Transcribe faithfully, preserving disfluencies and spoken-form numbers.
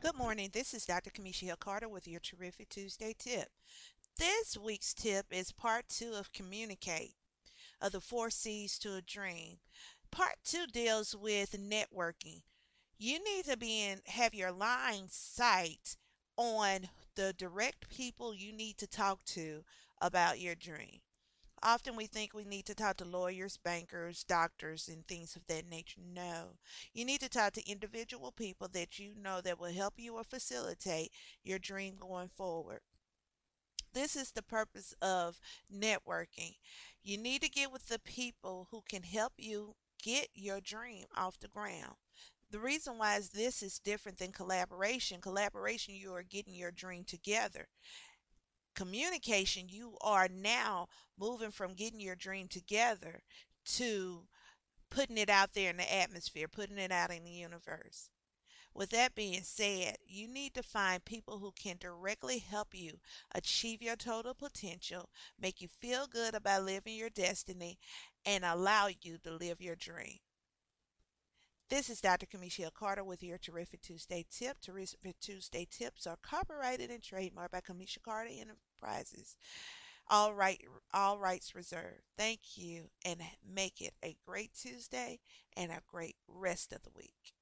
Good morning. This is Doctor Kamisha Hill Carter with your Terrific Tuesday tip. This week's tip is part two of Communicate, of the four C's to a dream. Part two deals with networking. You need to be in, have your line sight on the direct people you need to talk to about your dream. Often we think we need to talk to lawyers, bankers, doctors, and things of that nature. No. You need to talk to individual people that you know that will help you or facilitate your dream going forward. This is the purpose of networking. You need to get with the people who can help you get your dream off the ground. The reason why is this is different than collaboration. Collaboration, you are getting your dream together. Communication, you are now moving from getting your dream together to putting it out there in the atmosphere, putting it out in the universe. With that being said, you need to find people who can directly help you achieve your total potential, make you feel good about living your destiny, and allow you to live your dream. This is Doctor Kamisha Carter with your Terrific Tuesday tip. Terrific Tuesday tips are copyrighted and trademarked by Kamisha Carter Enterprises. All right, all rights reserved. Thank you, and make it a great Tuesday and a great rest of the week.